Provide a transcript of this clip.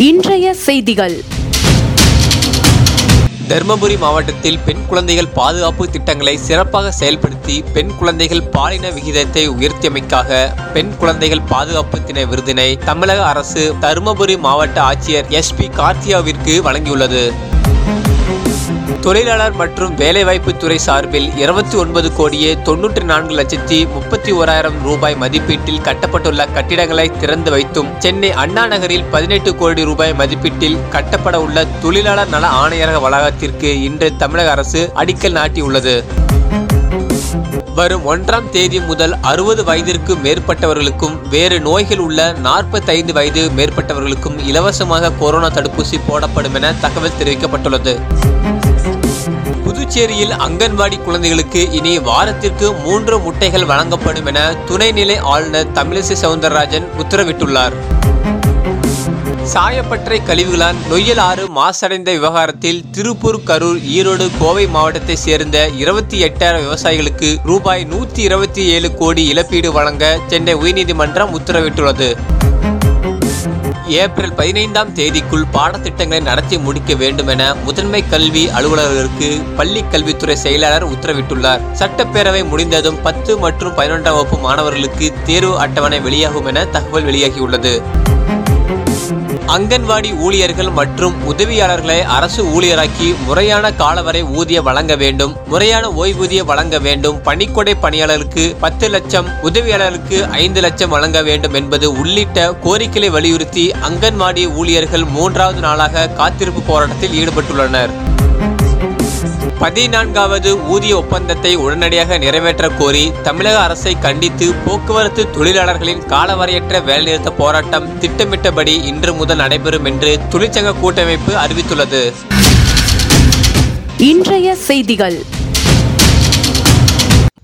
இன்றைய செய்திகள். தர்மபுரி மாவட்டத்தில் பெண் குழந்தைகள் பாதுகாப்பு திட்டங்களை சிறப்பாக செயல்படுத்தி பெண் குழந்தைகள் பாலின விகிதத்தை உயர்த்தியமைக்காக பெண் குழந்தைகள் பாதுகாப்பு தின விருதினை தமிழக அரசு தர்மபுரி மாவட்ட ஆட்சியர் SP கார்த்தியாவிற்கு வழங்கியுள்ளது. தொழிலாளர் மற்றும் வேலைவாய்ப்பு துறை சார்பில் 29,94,31,000 ரூபாய் மதிப்பீட்டில் கட்டப்பட்டுள்ள கட்டிடங்களை திறந்து வைத்தும், சென்னை அண்ணா நகரில் 18 கோடி ரூபாய் மதிப்பீட்டில் கட்டப்பட உள்ள தொழிலாளர் நல ஆணையரக வளாகத்திற்கு இன்று தமிழக அரசு அடிக்கல் நாட்டியுள்ளது. வரும் 1ஆம் தேதி முதல் 60 வயதிற்கு மேற்பட்டவர்களுக்கும் வேறு நோய்கள் உள்ள 45 வயது மேற்பட்டவர்களுக்கும் இலவசமாக கொரோனா தடுப்பூசி போடப்படும் என தகவல் தெரிவிக்கப்பட்டுள்ளது. புதுச்சேரியில் அங்கன்வாடி குழந்தைகளுக்கு இனி வாரத்திற்கு 3 முட்டைகள் வழங்கப்படும் என துணைநிலை ஆளுநர் தமிழிசை சவுந்தரராஜன் உத்தரவிட்டுள்ளார். சாயப்பட்டறை கழிவுகளால் நொய்யல் ஆறு மாசடைந்த விவகாரத்தில் திருப்பூர், கரூர், ஈரோடு, கோவை மாவட்டத்தை சேர்ந்த 28,000 விவசாயிகளுக்கு ரூபாய் 127 கோடி இழப்பீடு வழங்க சென்னை உயர்நீதிமன்றம் உத்தரவிட்டுள்ளது. ஏப்ரல் 15ஆம் தேதிக்குள் பாடத்திட்டங்களை நடத்தி முடிக்க வேண்டும் என முதன்மை கல்வி அலுவலர்களுக்கு பள்ளி கல்வித்துறை செயலாளர் உத்தரவிட்டுள்ளார். சட்டப்பேரவை முடிந்ததும் 10 மற்றும் 11ஆம் வகுப்பு மாணவர்களுக்கு தேர்வு அட்டவணை வெளியாகும் என தகவல் வெளியாகியுள்ளது. அங்கன்வாடி ஊழியர்கள் மற்றும் உதவியாளர்களை அரசு ஊழியராக்கி முறையான காலவரை ஊதியம் வழங்க வேண்டும், முறையான ஓய்வூதியம் வழங்க வேண்டும், பணிக்கொடை பணியாளருக்கு 10 லட்சம், உதவியாளருக்கு 5 லட்சம் வழங்க வேண்டும் என்பது உள்ளிட்ட கோரிக்கைகளை வலியுறுத்தி அங்கன்வாடி ஊழியர்கள் 3வது நாளாக காத்திருப்பு போராட்டத்தில் ஈடுபட்டுள்ளனர். 14வது ஊதிய ஒப்பந்தத்தை உடனடியாக நிறைவேற்ற கோரி தமிழக அரசை கண்டித்து போக்குவரத்து தொழிலாளர்களின் காலவரையற்ற வேலைநிறுத்த போராட்டம் திட்டமிட்டபடி இன்று முதல் நடைபெறும் என்று தொழிற்சங்க கூட்டமைப்பு அறிவித்துள்ளது. இன்றைய செய்திகள்.